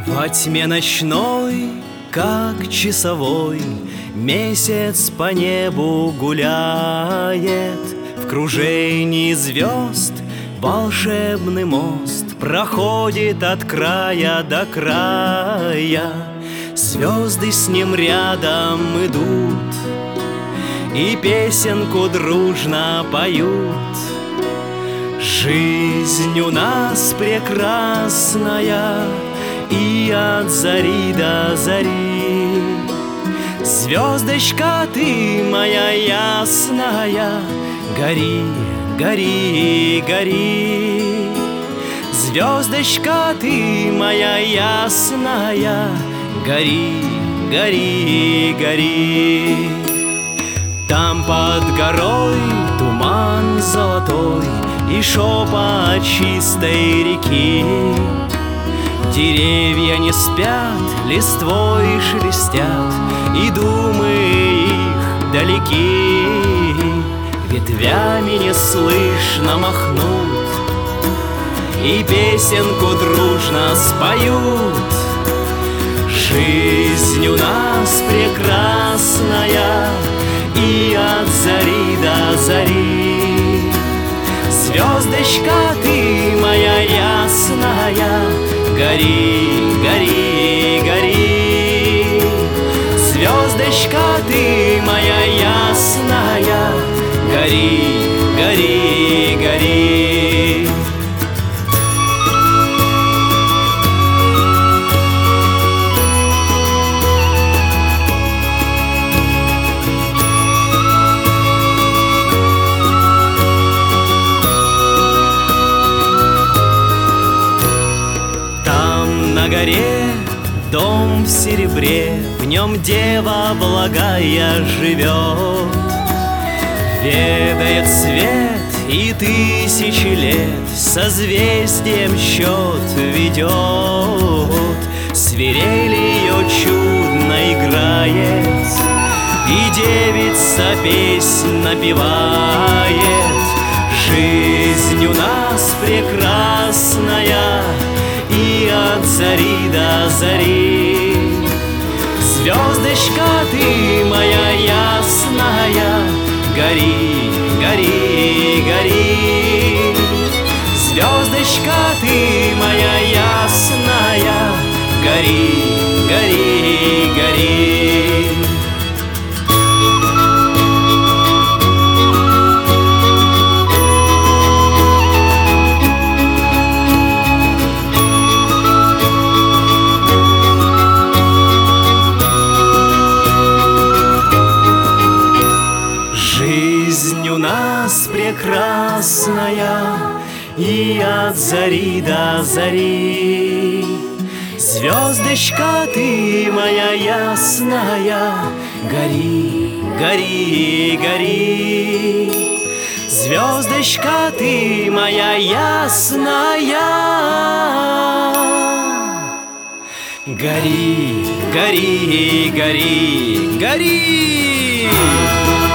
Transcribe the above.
Во тьме ночной, как часовой, месяц по небу гуляет. В кружении звезд волшебный мост проходит от края до края. Звезды с ним рядом идут и песенку дружно поют. Жизнь у нас прекрасная, и от зари до зари. Звездочка ты моя ясная, гори, гори, гори. Звездочка ты моя ясная, гори, гори, гори. Там под горой туман золотой и шепот чистой реки. Деревья не спят, листвой шелестят, и думы их далеки. Ветвями не слышно махнут, и песенку дружно споют. Жизнь у нас прекрасная, и от зари до зари. Звездочка ты моя ясная, гори, гори, гори. Звездочка ты моя ясная, гори, гори, гори. На горе дом в серебре, в нем дева благая живет. Ведает свет и тысячи лет, созвездием счет ведет. Свирель ее чудно играет, и девица песнь напевает. Жизнь у нас прекрасная, и от зари до зари. Звездочка ты моя ясная, гори, гори, гори. Звездочка ты моя ясная, гори, гори, гори. Жизнь у нас прекрасная, и от зари до зари. Звездочка ты моя ясная, гори, гори, гори. Звездочка ты моя ясная, гори, гори, гори, гори.